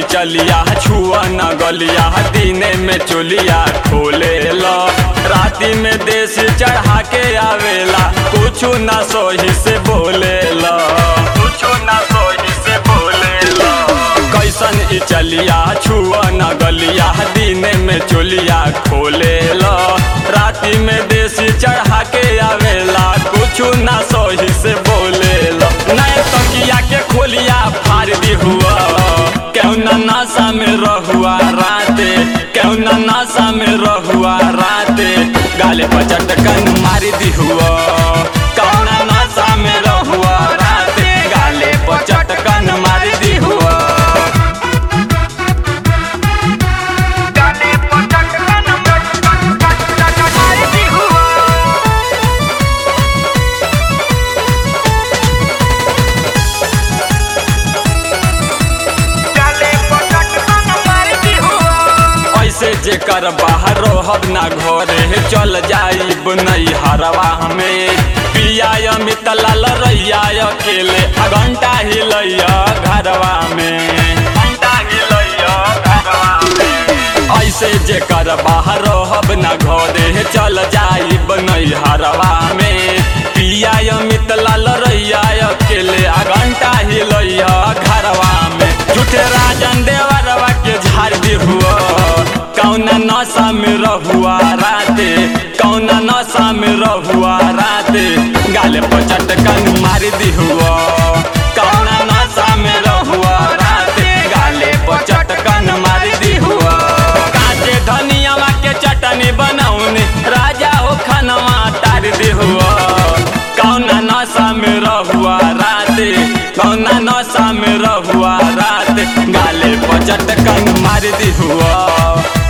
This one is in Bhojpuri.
चलिया छुआ न गलिया दिने में चोलिया खोले लो राती में देश चढ़ा के आवेला कुछ न सोही से बोले लो कुछ न सोही से बोले लो कैसन ई चलिया छुआ न गलिया दिने में चोलिया खोले लो राती में देश चढ़ा के आवेला कुछ न सोही से बोले लो नए तकिया के खोलिया फाड़ दी हुआ क्यों न नशा में रहुआ राते क्यों न नशा में रहुआ राते गाले पर चटकन मार दी हुआ क्यों न नशा में रहुआ राते गाले पर चटकन मार दी हुआ जेकर बाहर रहब ना घरे चल जाइब नहीं हरवा हमें पिया अमित लाल रैया अकेले घंटा हिलैया घरवा में घंटा हिलैया घरवा में ऐसे जेकर बाहर रहब ना घरे चल जाइब नहीं हरवा में पिया अमित लाल रैया अकेले घंटा हिलैया घरवा में झूठे राजन देवरवा के झाड़ दी हुआ कौना नशा में रहुआ राते कौना नशा में रहुआ राते गाले पर चटकन मार दी हुआ कौना नशा में रहुआ राते गाले पर चटकन मार दी हुआ काचे धनिया के चटनी बनौने राजा हो खनवा तार दी हुआ कौना नशा में रहुआ राते कौना नशा में रहुआ राते गाले पर चटकन मार दी हुआ